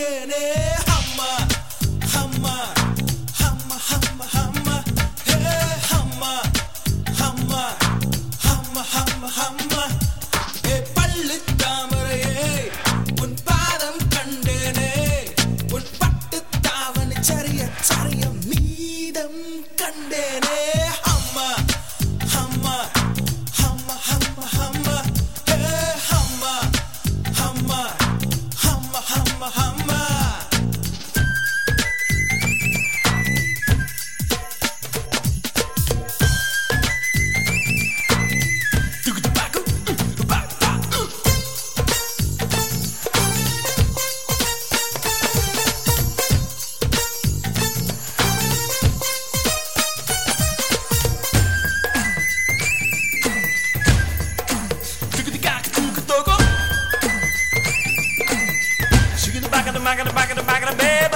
கண்டேனே அம்மா அம்மா அம்மா அம்மா அம்மா ஹே அம்மா அம்மா அம்மா அம்மா அம்மா ஏ பள்ளி தாமரையே உன் பாதம் கண்டேனே உன் பட்டு தாவணி சரிய சரிய மீதம் கண்டேனே அம்மா அம்மா அம்மா அம்மா அம்மா ஹே அம்மா அம்மா அம்மா அம்மா அம்மா Back of the baby.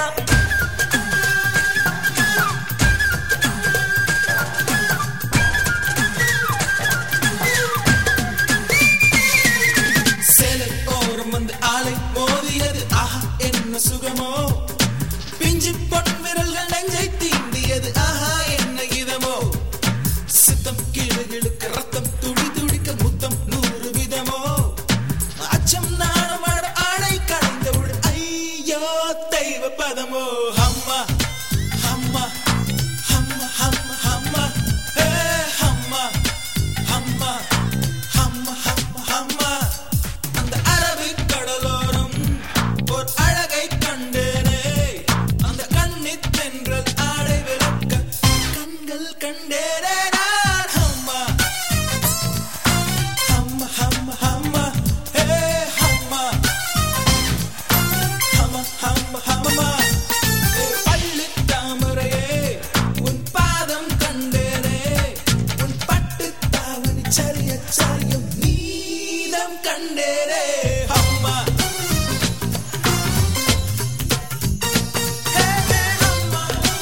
சேலை ஓரம் வந்து ஆளை மோதியது ஆஹா என்ன சுகமோ பிஞ்சு பொன் விரல்கள் நெஞ்சை தீண்டியது ஆஹா என்ன இதமோ சித்தம் கிளுகிழுக்க ரத்தம் துடி துடிக்க முத்தம் 100 விதமோ அச்சம் நாணம் ஆடை கலைந்தவுடன் ஐயோ தெய்வ பதமோ அம்மா அம்மா அம்மா அம்மா அம்மா ஹே அம்மா அம்மா அம்மா அம்மா அம்மா அந்த அரபிக் கடலோரம் ஒரு அழகை கண்டேனே அந்த கண்ணித் தென்றல் ஆடை விளக்க கண்கள் கண்டேனே நான் அம்மா அம்மா அம்மா அம்மா ஹே அம்மா அம்மா அம்மா அம்மா பள்ளி தாமரையே உன் பாதம் கண்டேனே உன் பட்டு தாவணி சரிய சரிய மீதம் கண்டேனே அம்மா ஹே அம்மா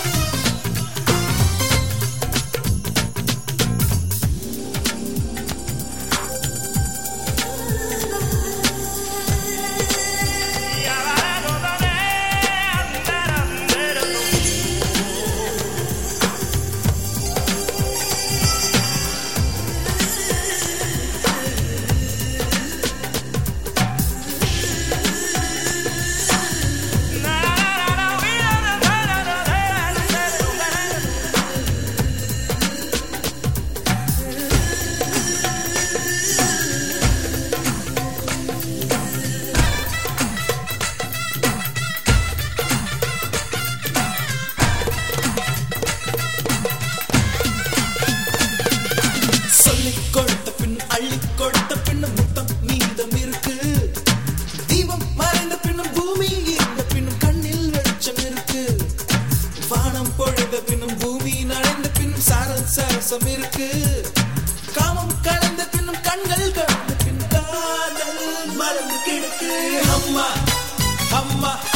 சொல்லிக் கொடுத்த பின் அள்ளிக் கொடுத்த பின்னும் முத்தம் மீதம் இருக்கு தீபம் மறைந்த பின்னும் பூமி இருந்த பின்னும் கண்ணில் வெளிச்சம் இருக்கு வானம் பொழிந்த பின்னும் பூமி நனைந்த பின்னும் சாரல் சரசம் இருக்கு காமம் கலந்த பின்னும் கண்கள் கலந்த பின் காதல் மறந்து கிடக்கு அம்மா அம்மா